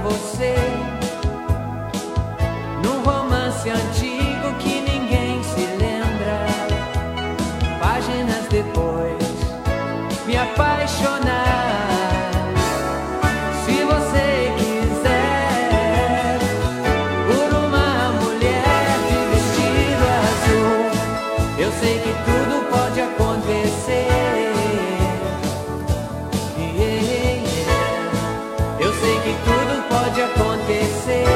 você num romance antigo que ninguém se lembra. Páginas depois me apaixonar. Se você quiser por uma mulher de vestido azul, eu sei que tudo pode acontecer. Eu sei que tudo pode acontecer.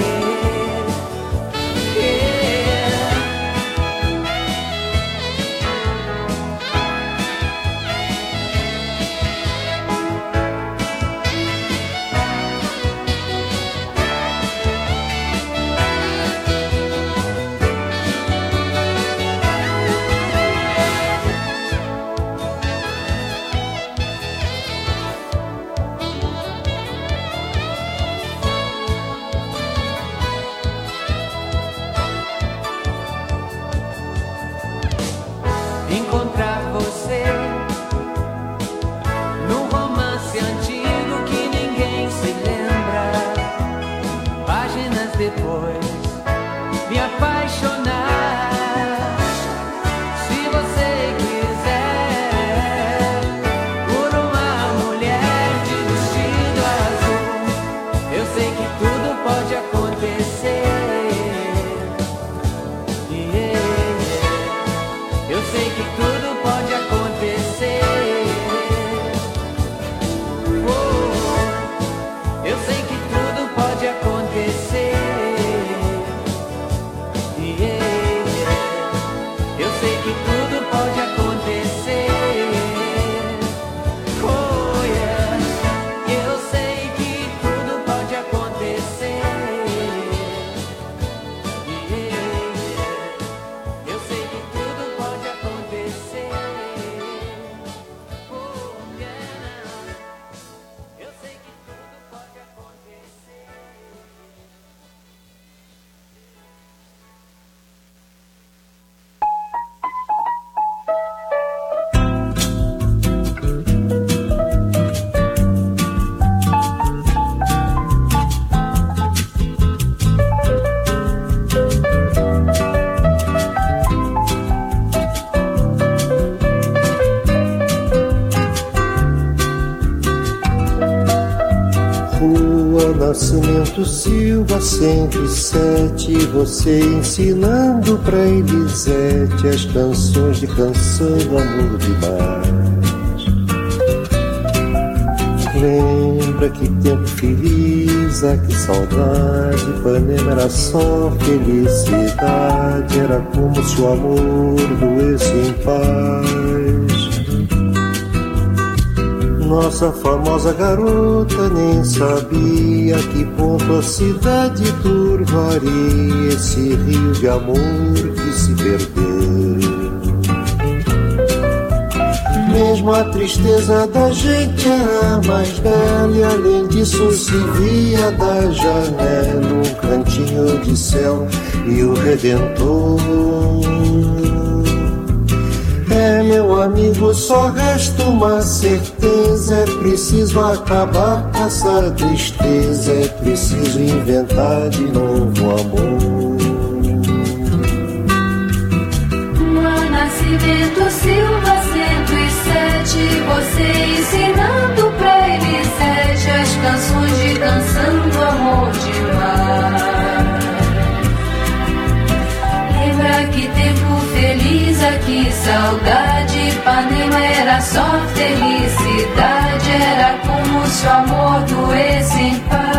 Encontrar você num romance antigo que ninguém se lembra. Páginas depois me apaixonar. Se você quiser por uma mulher de vestido azul, eu sei que tudo pode acontecer. Eu sei que tudo pode acontecer. Oh, eu sei que tudo pode acontecer. Eu sei que tudo pode acontecer. Oh, yeah. Eu sei que tudo pode acontecer. Eu sei que tudo pode acontecer. Oh, yeah. Eu sei que tudo pode acontecer. Rua Nascimento Silva 107, você ensinando pra Elisete as canções de canção do amor demais. Lembra que tempo feliz, ah, que saudade. Ipanema era só felicidade, era como se o amor doesse em paz. Nossa famosa garota nem sabia que ponto a cidade turvaria esse rio de amor que se perdeu. Mesmo a tristeza da gente era mais bela, e além disso se via da janela um cantinho de céu e o Redentor. É, meu amigo, só resta uma certeza: é preciso acabar com essa tristeza, é preciso inventar de novo amor. Rua Nascimento Silva 107, você ensinando pra Elisete as canções de canção do amor demais. Lembra que tempo feliz, que saudade. Ipanema era só felicidade, era como se o amor doesse em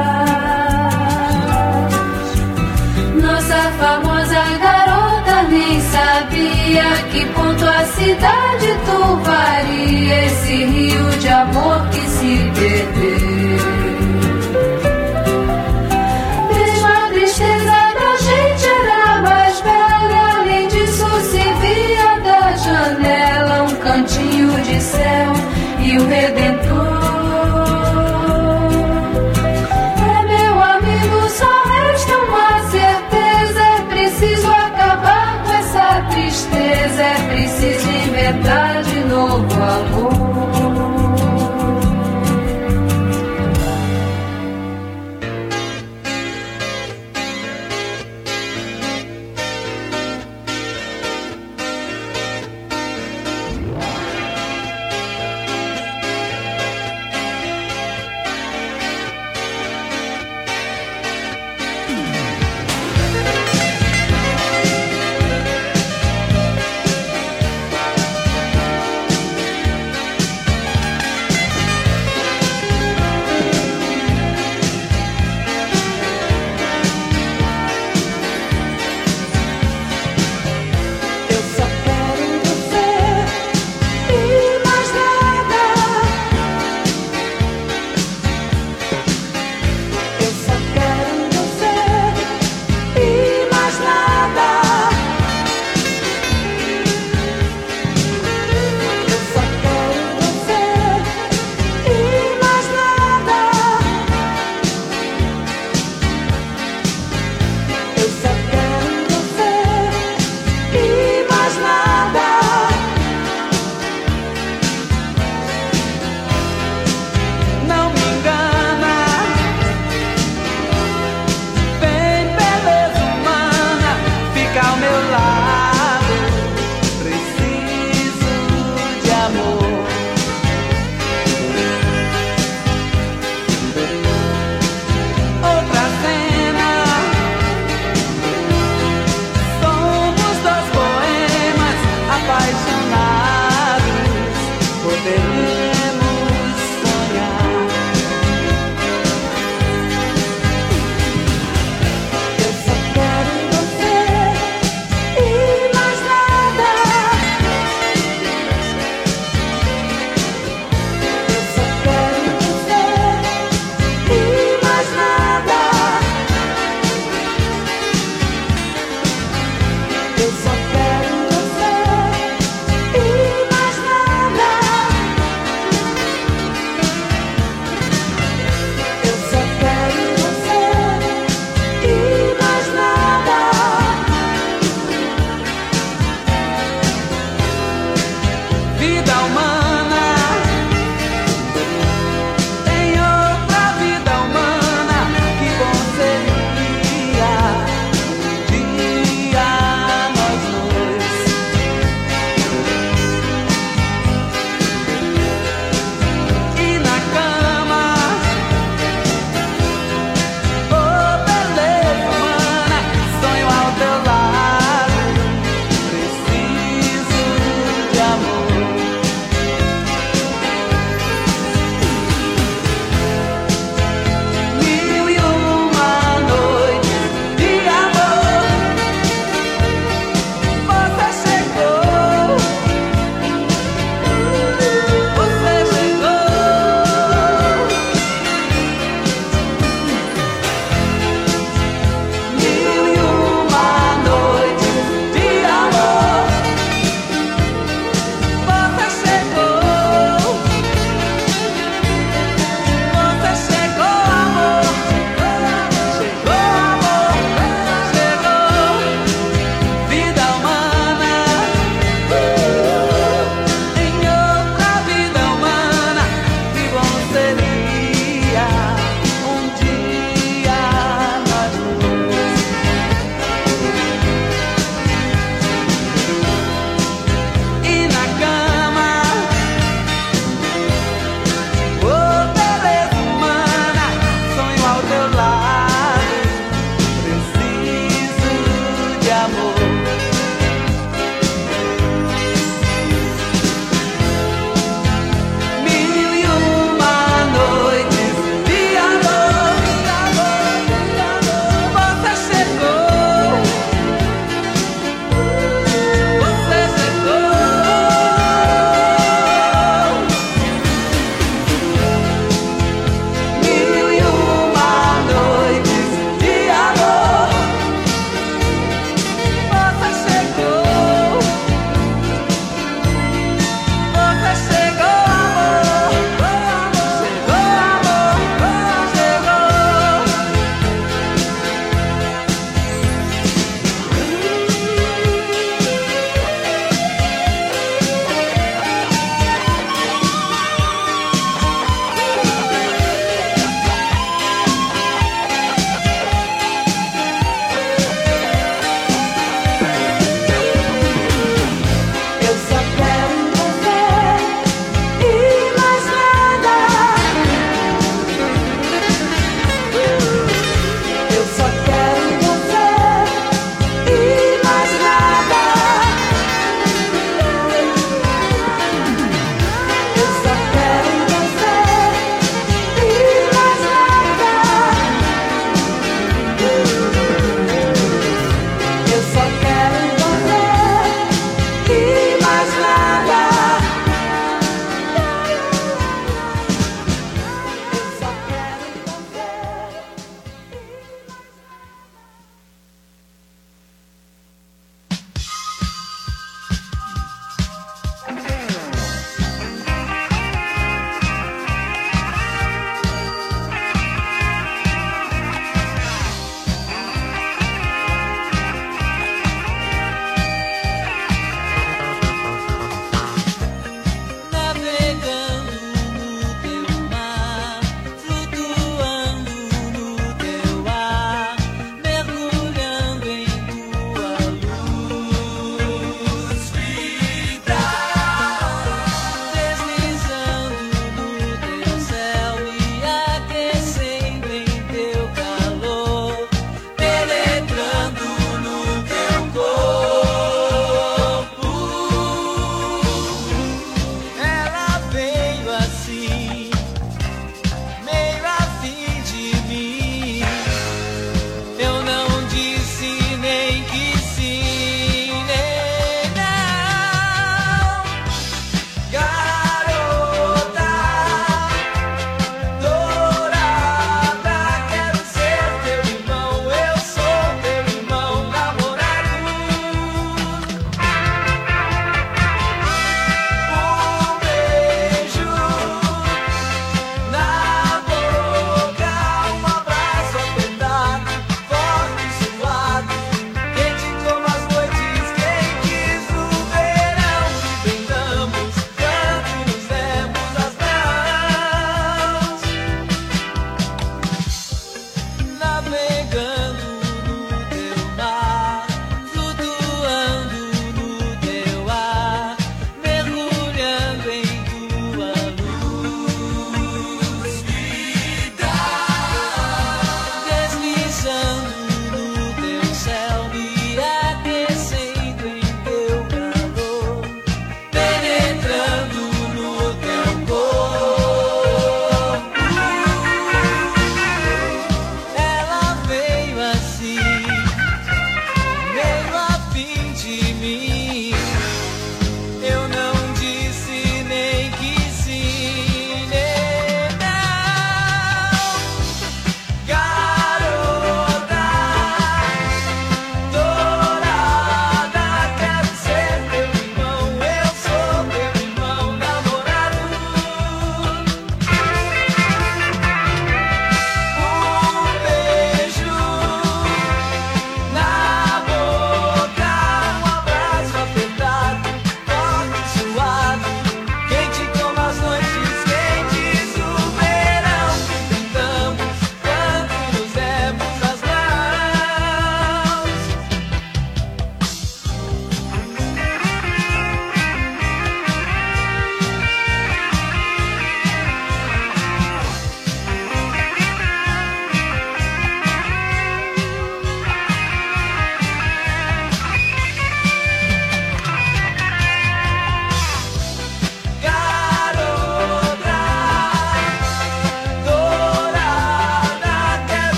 paz. Nossa famosa garota nem sabia que ponto a cidade turvaria esse rio de amor que se perdeu. Mesmo a tristeza da gente era mais bela, além disso se via da janela um cantinho de céu e o Redentor. É, meu amigo, só resta uma certeza: é preciso acabar com essa tristeza, é preciso inventar de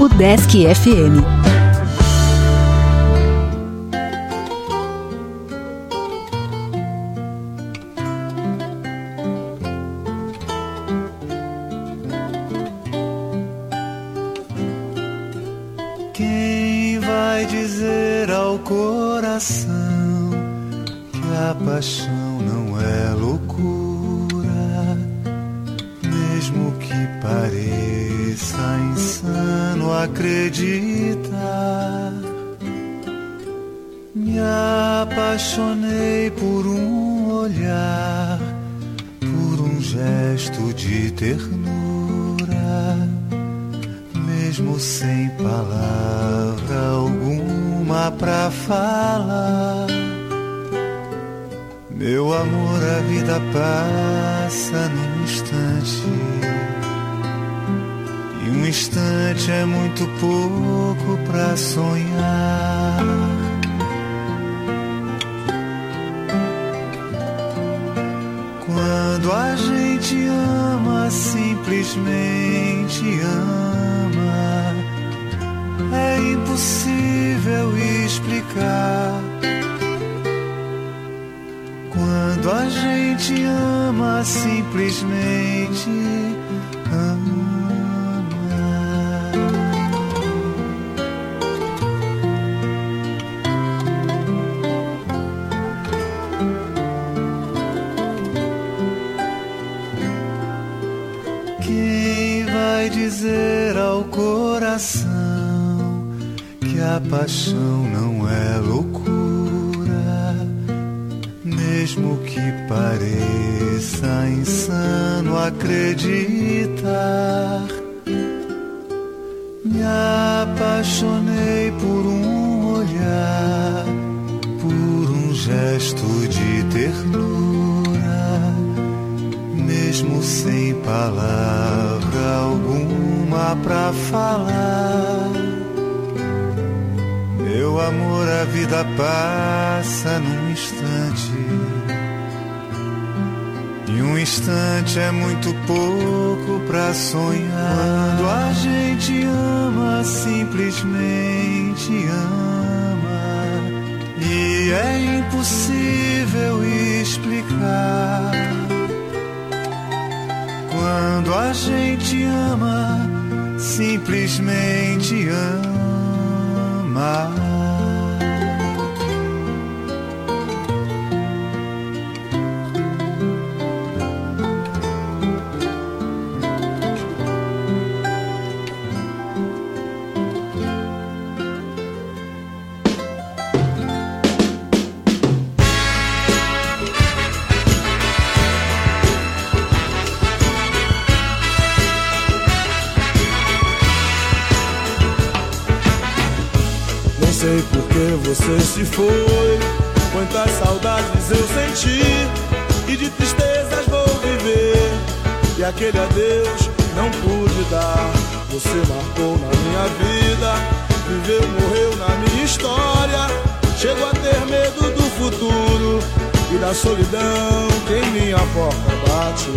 Udesc FM. Quem vai dizer ao coração que a paixão não é loucura, mesmo que pareça insano acreditar? Me apaixonei por um olhar, por um gesto de ternura, mesmo sem palavra alguma pra falar. Meu amor, a vida passa num instante, e um instante é muito pouco pra sonhar. Quando a gente ama, simplesmente ama, é impossível explicar. Quando a gente ama, simplesmente ama. Quem vai dizer ao coração que a paixão não é loucura, mesmo que pareça insano acreditar? Me apaixonei por um olhar, por um gesto de ternura, mesmo sem palavra alguma pra falar. Meu amor, a vida passa num instante, e um instante é muito pouco pra sonhar. Quando a gente ama, simplesmente ama, e é impossível explicar. Quando a gente ama, simplesmente ama. Sei porque você se foi, quantas saudades eu senti, e de tristezas vou viver, e aquele adeus não pude dar. Você marcou na minha vida, viveu, morreu na minha história. Chego a ter medo do futuro e da solidão que em minha porta bate.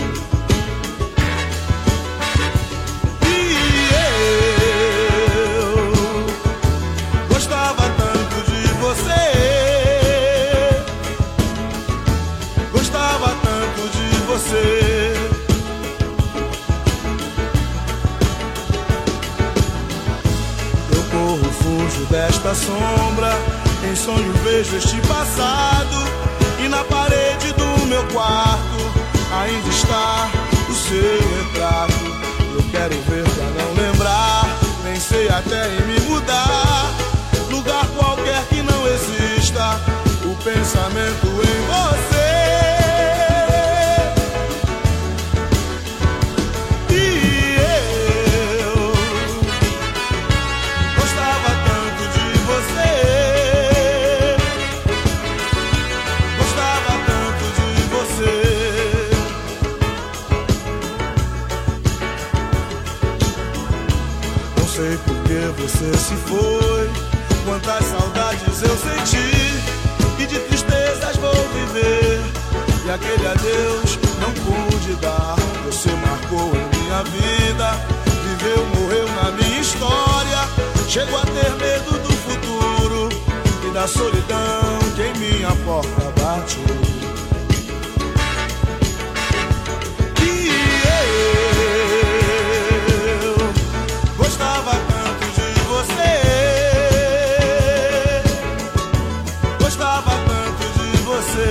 Eu corro, fujo desta sombra, em sonho vejo este passado, e na parede do meu quarto ainda está o seu retrato. Eu quero ver pra não lembrar, pensei até em me mudar, lugar qualquer que não exista o pensamento em você. Você se foi, quantas saudades eu senti, e de tristezas vou viver, e aquele adeus não pude dar. Você marcou em minha vida, viveu, morreu na minha história. Chego a ter medo do futuro e da solidão que em minha porta bate. E eu gostava tanto de você, gostava tanto de você.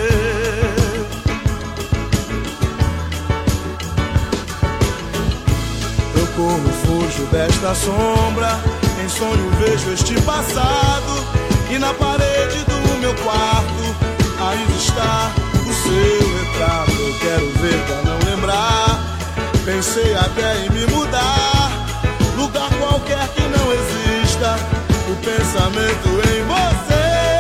Eu corro, fujo desta sombra, em sonho vejo este passado, e na parede do meu quarto ainda está o seu retrato. Eu quero ver pra não lembrar, pensei até em me mudar, lugar qualquer que não exista o pensamento em você.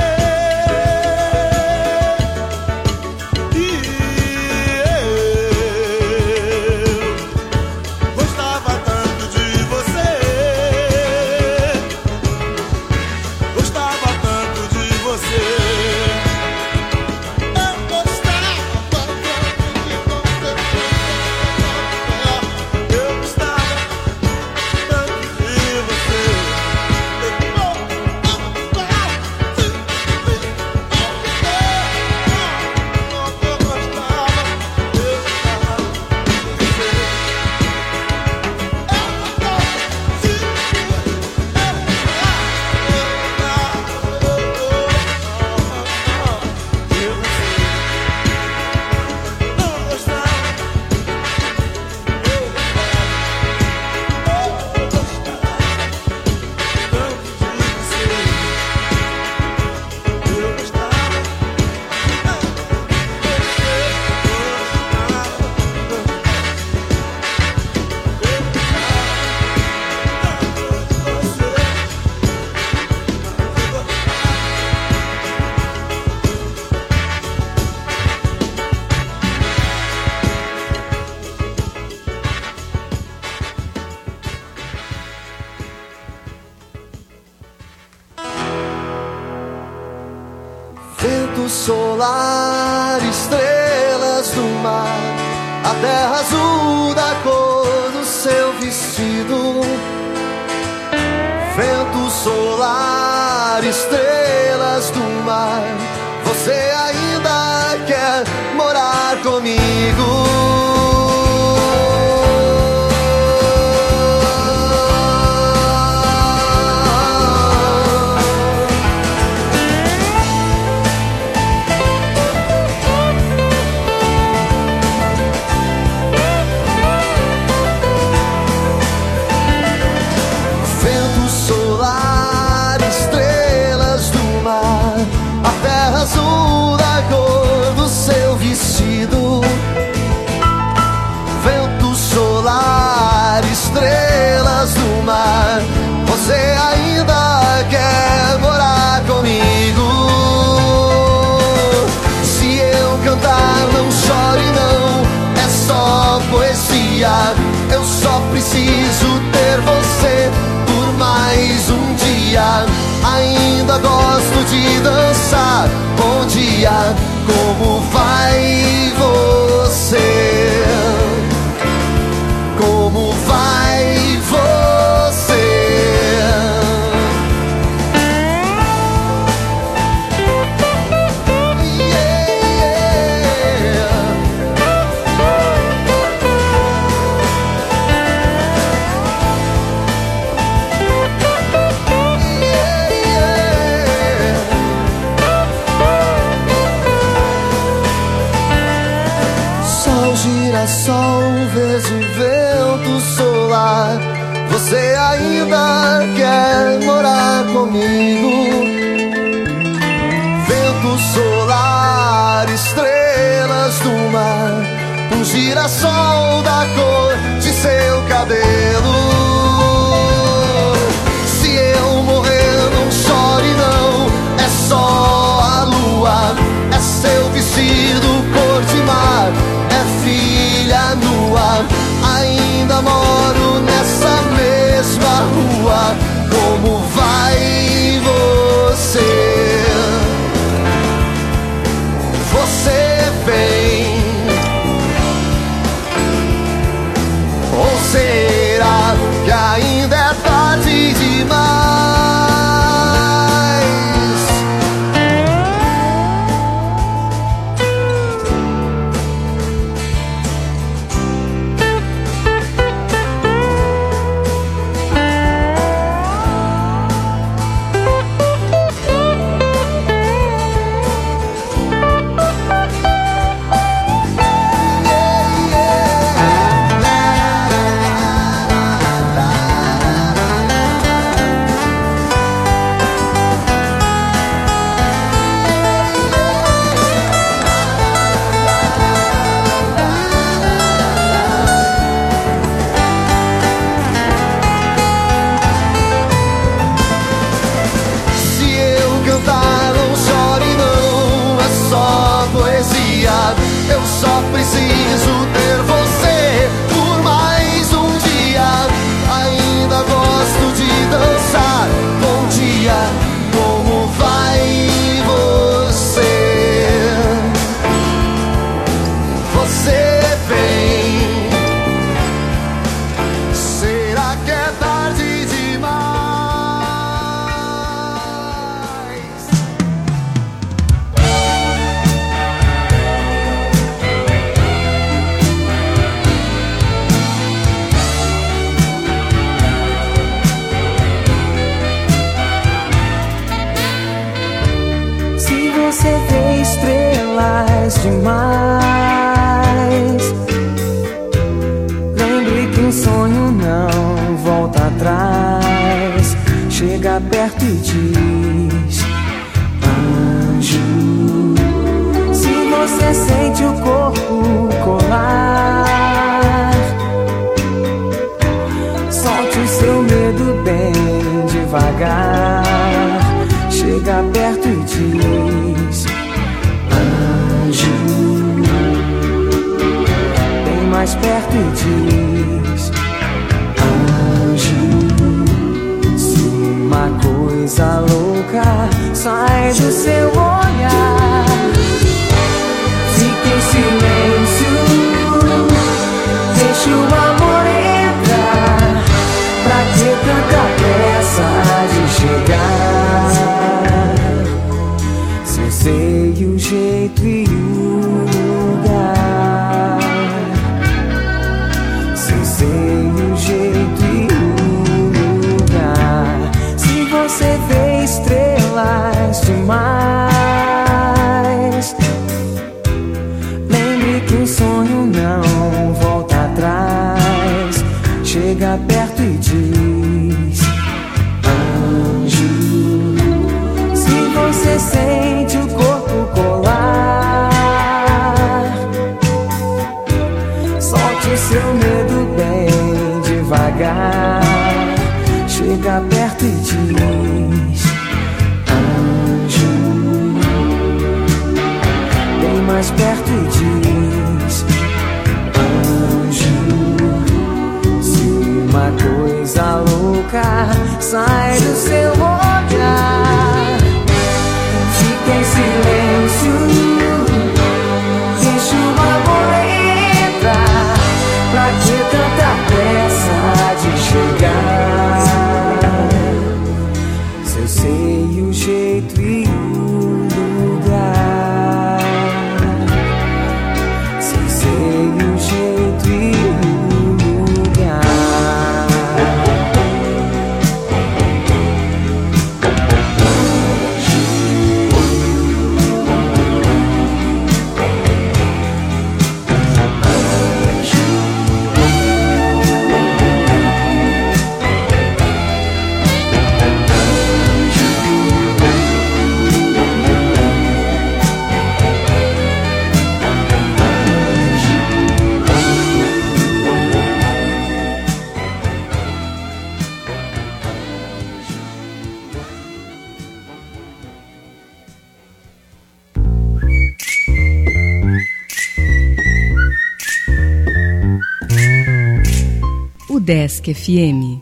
Vento solar, estrelas do mar, a terra azul da cor do seu vestido. Vento solar, estrelas do mar, você ainda quer morar comigo? Azul da cor do seu vestido. Vento solar, estrelas do mar, você ainda quer morar comigo? Se eu cantar, não chore não, é só poesia. Eu só preciso ter você por mais um dia. Ainda gosto de dançar. Bom dia, como vai você? Como vai você? Sol, vejo vento solar, você ainda quer morar comigo? Vento solar, estrelas do mar, um girassol da cor de seu cabelo. Se eu morrer, não chore não, é só a lua, é seu vestido cor de mar, filha nua, ainda moro nessa mesma rua. Como vai você? Você vem? Ou será que Eu só preciso ter você por mais um dia. Ainda gosto de dançar. Bom dia, como vai você? Você vem. Será que é tarde demais? Se você vê estrelas demais, lembre que um sonho não volta atrás. Chega perto e diz: anjo. Se você sente o corpo colar, solte o seu medo bem devagar. Chega perto e diz: anjo. Bem mais perto e diz: anjo. Se uma coisa louca sai do seu olhar, fique em silêncio, deixe o amor entrar. Pra que tanta pressa de chegar? Se eu sei o jeito e o lugar, se eu sei o jeito e o lugar. Se você vê estrelas demais, lembre que um sonho não volta atrás. Chega perto e diz: anjo. Se você sente o corpo colar, solte o seu medo bem devagar. Chega perto e diz: anjo. Bem mais perto e diz: anjo. Se uma coisa louca sai do seu olhar, fique em silêncio, deixa o amor entrar. Pra que tanta pressa de chegar? Se eu sei o jeito e o lugar, se eu sei o jeito e o lugar. Udesc FM.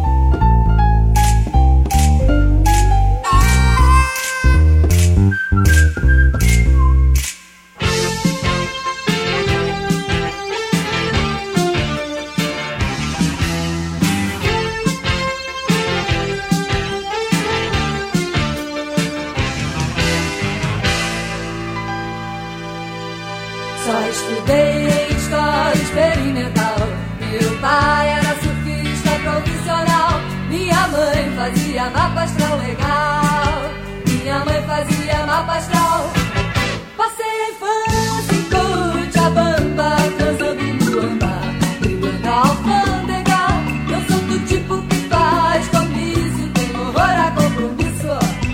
Só estudei em escola experimental. Meu pai era surfista profissional. Minha mãe fazia mapa astral legal. Minha mãe fazia mapa astral. Passei a infância em Cochabamba, dançando no amba, brigando a alfândega. Eu sou do tipo que faz comício, tem horror a compromisso.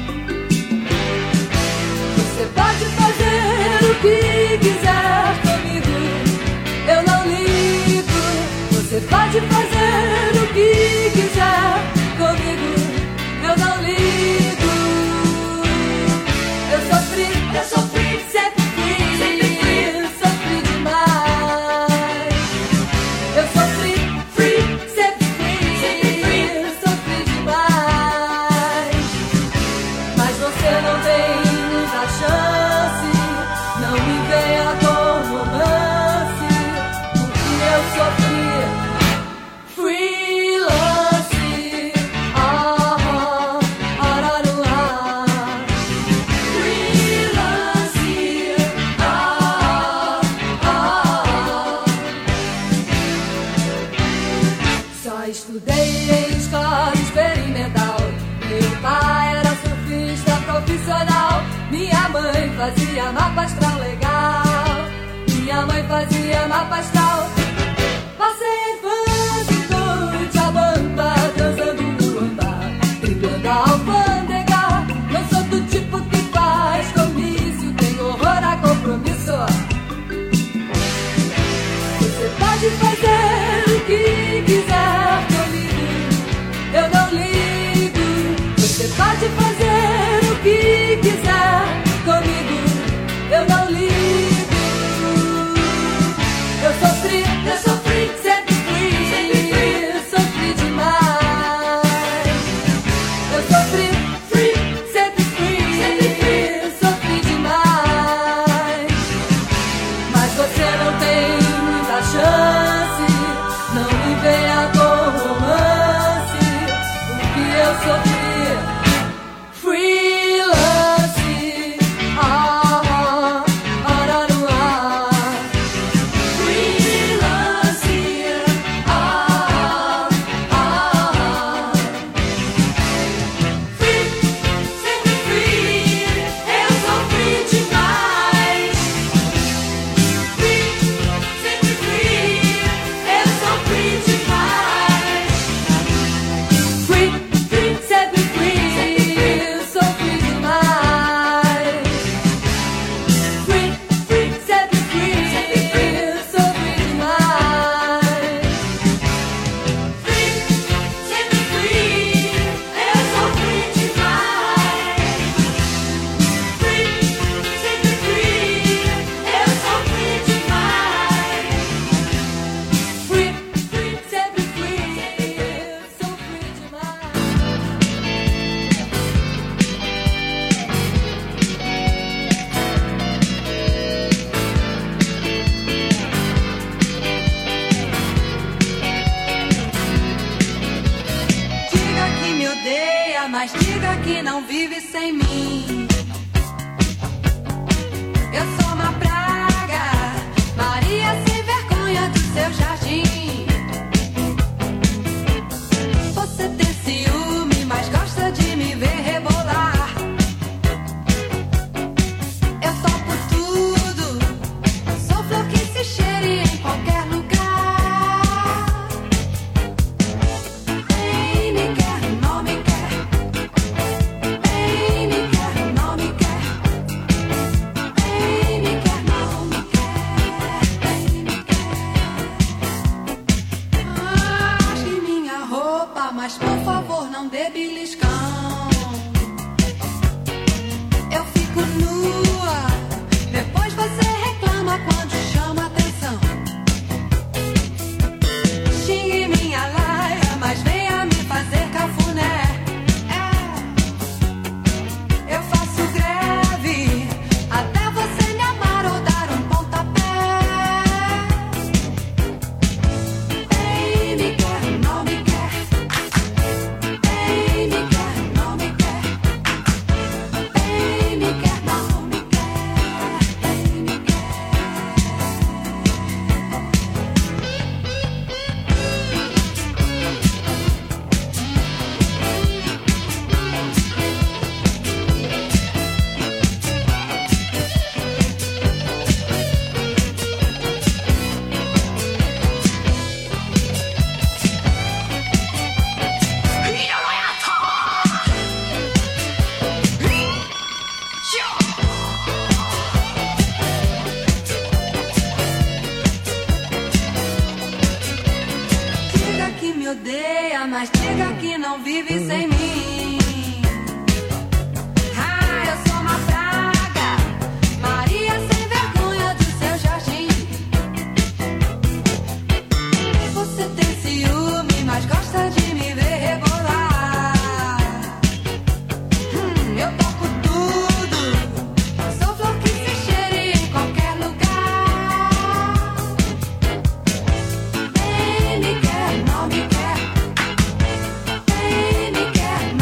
Você pode fazer o que quiser comigo, eu não ligo. Você pode fazer o que quiser comigo, eu não ligo. Eu sofri, sempre fui fazia mapa astral legal. Minha mãe fazia mapa astral. Passei a infância e noite a banda, dançando no andar, driblando a alfândega. Não sou do tipo que faz comício, tenho horror a compromisso. Você pode fazer o que quiser comigo, eu não ligo. Você pode fazer o que quiser comigo, eu não ligo. Eu sofri, sempre fui, sofri demais. Eu sofri, sempre fui, sofri demais. Mas você não tem muita chance, não me venha com romance. O que eu sofri, mas diga que não vive sem mim. Eu sou uma praga, Maria sem vergonha do seu jardim. Você tem ciúme, mas gosta de me ver rebolar. Eu topo tudo, sou flor que se cheire em qualquer lugar. Mas por favor não dê beliscão. Eu fico nua, depois você reclama quando chama atenção. Xingue minha laia, mas venha me fazer cafuné. Eu faço greve até você me amar ou dar um pontapé. Bem me quer, não me quer. Mas diga que não vive sem mim. Eu sou uma praga, Maria sem vergonha do seu jardim. Você tem ciúme, mas gosta de me ver rebolar. Eu toco tudo, sou flor que se cheire em qualquer lugar. Bem me quer, não me quer. Me quer,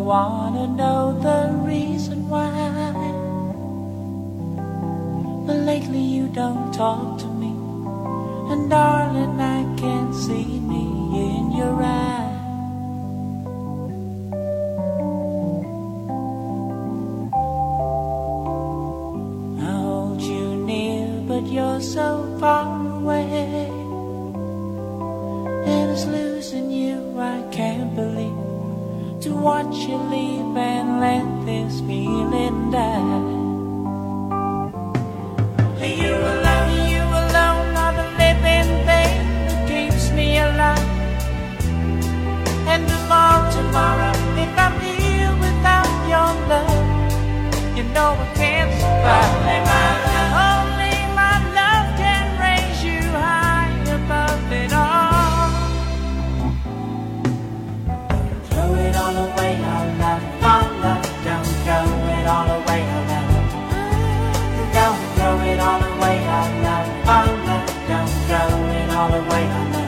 wanna know the reason why, but lately you don't talk to me, and darling, I can see me in your eyes. I hold you near, but you're so far away, and it's losing you I can't believe. To watch you leave and let this feeling die. You alone are the living thing that keeps me alive. And tomorrow, if I'm here without your love, you know I can't survive. Only my love can raise you high above it all. Throw it all away, our love, don't throw it all away, our love. Don't throw it all away, our love, don't throw it all away, our love.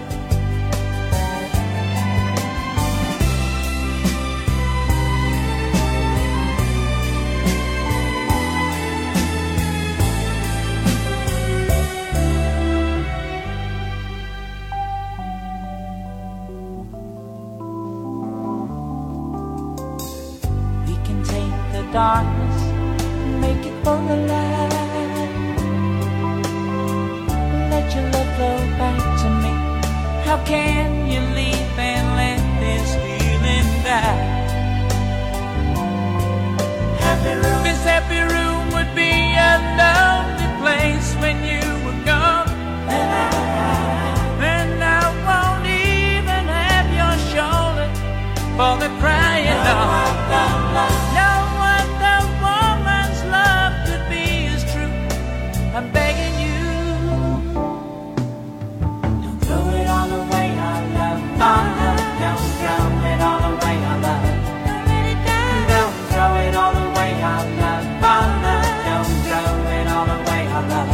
Darkness, make it full of light. Let your love flow back to me. How can you leave and let this feeling die? This happy room would be a lonely place when you were gone. And I won't even have your shoulder for the crying on. I'm begging you, don't throw it all away, our love, don't throw it all away, our love. Don't throw it all away, our love, don't throw it all away, our love.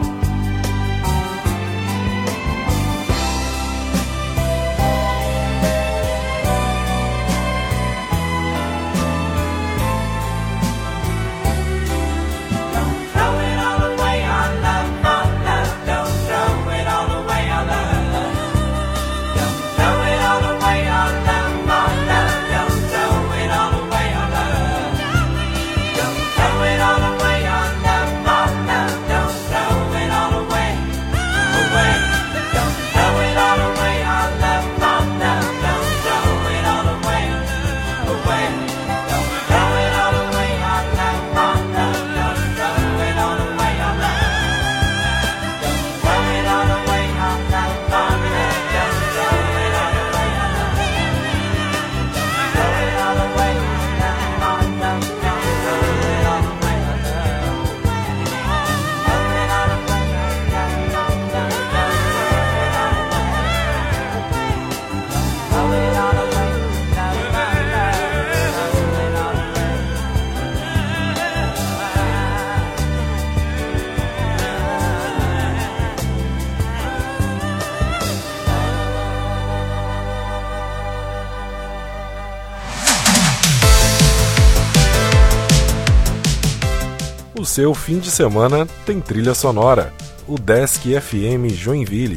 O seu fim de semana tem trilha sonora. O Desk FM Joinville.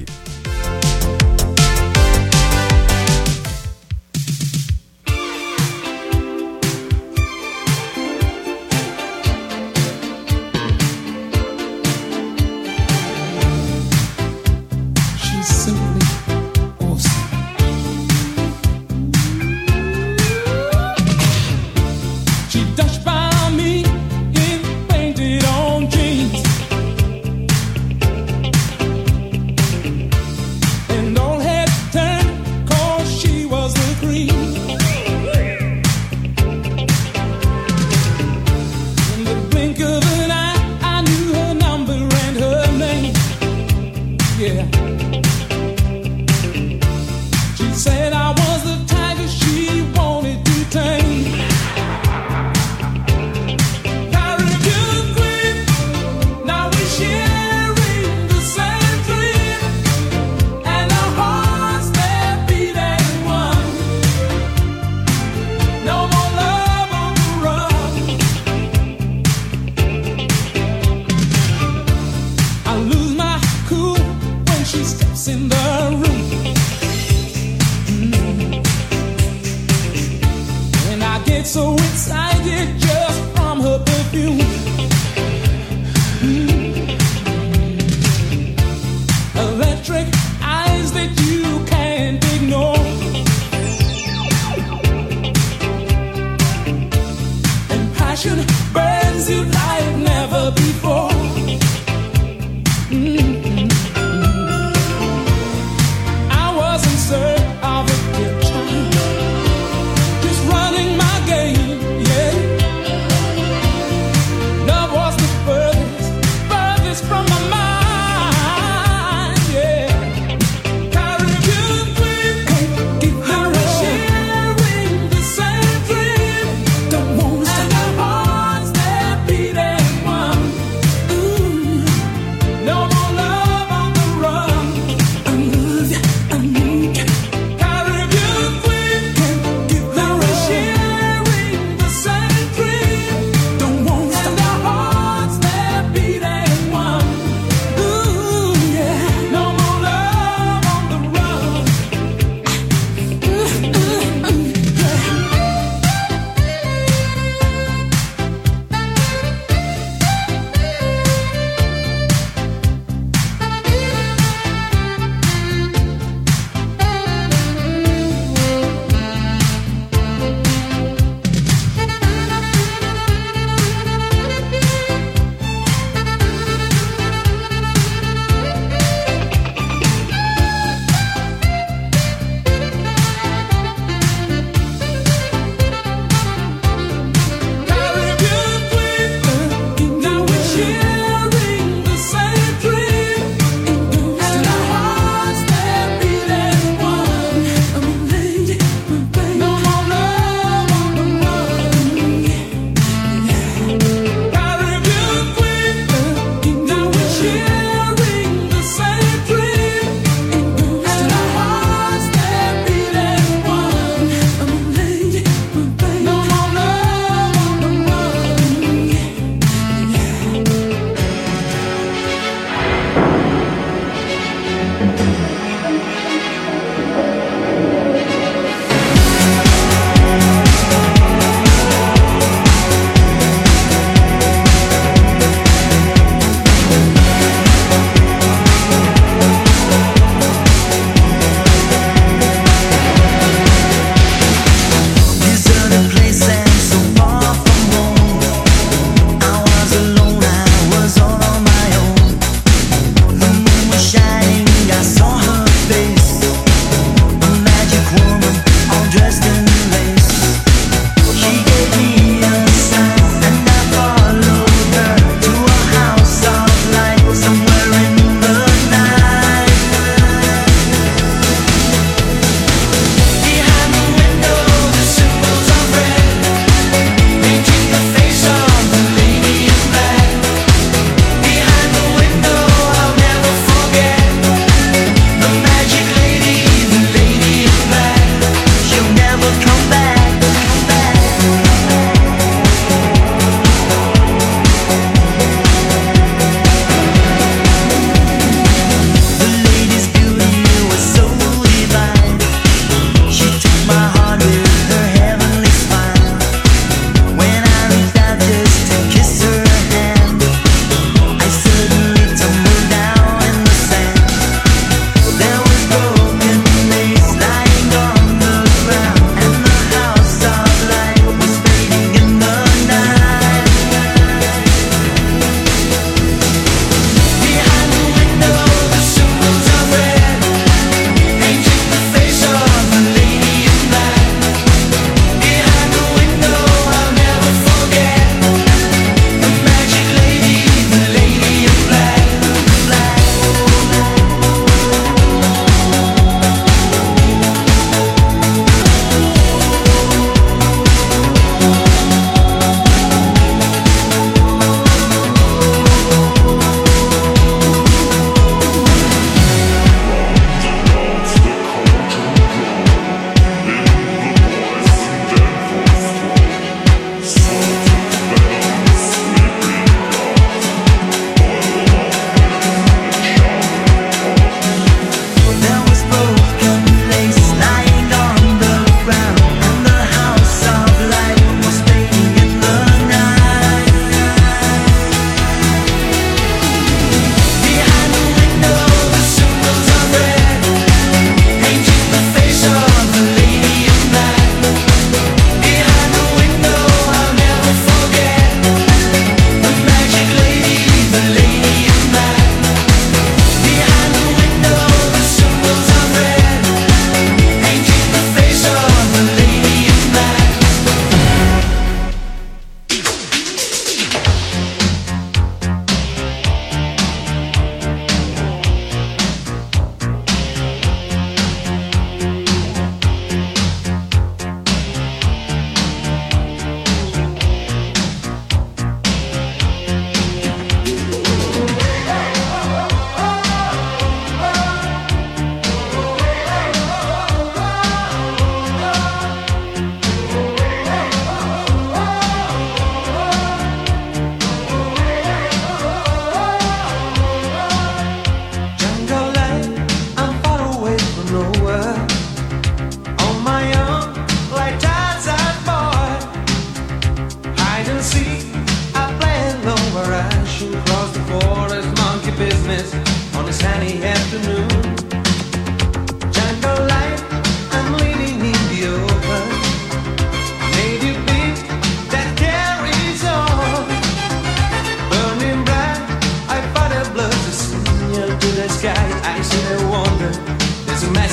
No more dance in the room. And I get so excited just from her perfume. Electric eyes that you can't ignore. And passion burns you like never before.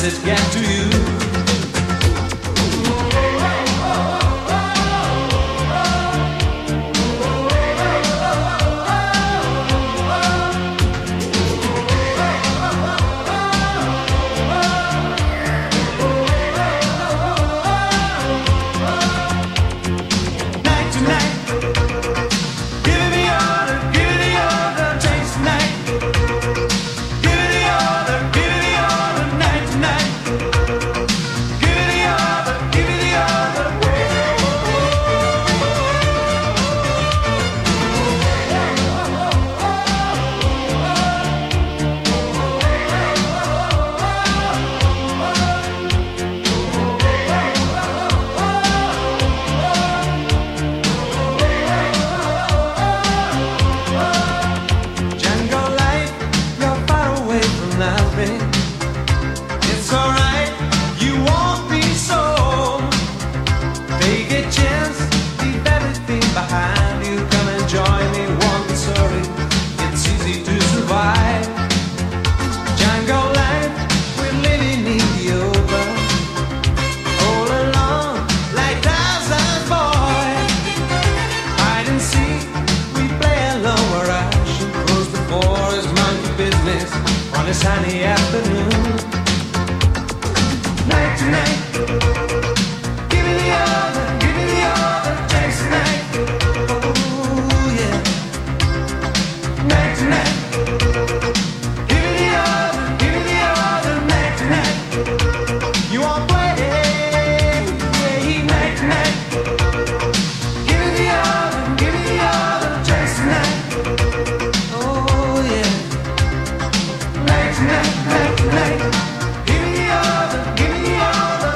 message get to you? Sunny afternoon, night to night. Give me the other, taste the night. Oh yeah, night to night. Give me the other, night to night. You won't play, yeah, night to night. Give me the other, taste the night. Oh yeah. Night, night, night. Give me the other, give me the other.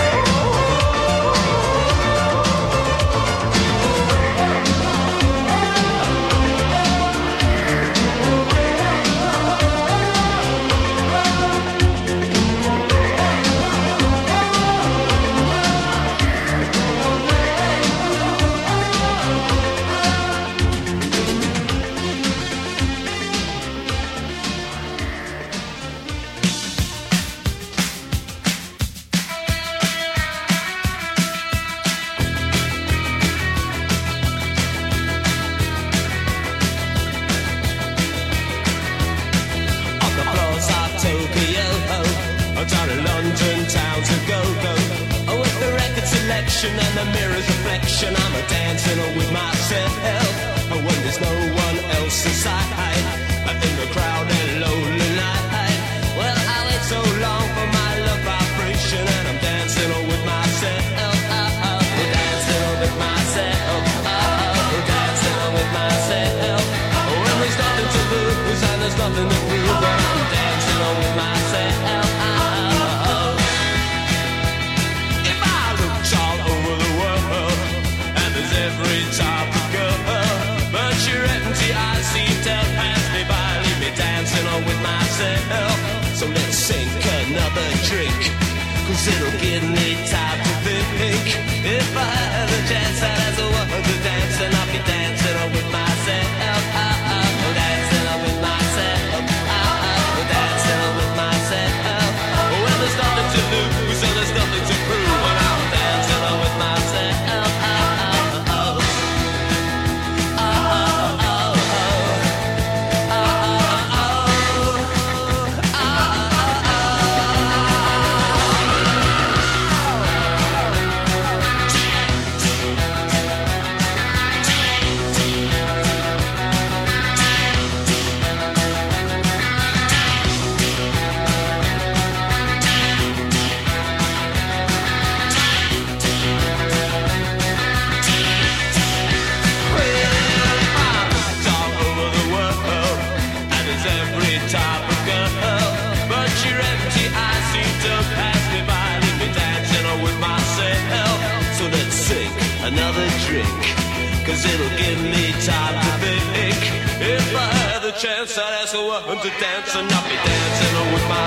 And the mirror's reflection, I'm a dancing with myself. When there's no one else inside, in the crowd and lonely night. Well, I wait so long for my love vibration, and I'm dancing with myself. Dancing with myself. Dancing with myself. When there's nothing to lose and there's nothing to prove, but I'm dancing with myself. Every type of girl, but you're empty. I seem to pass me by, leave me dancing on with myself. So let's sink another drink, 'cause it'll give me time to think. If I had a chance, I'd ask a woman to dance, and I'll be dancing on with myself. Dancing on with myself. Dancing on with myself. When there's nothing to lose and there's nothing to prove, and I'm dancing on with myself. Another drink, 'cause it'll give me time to think. If I had the chance, I'd ask a woman to dance, and I'll be dancing with my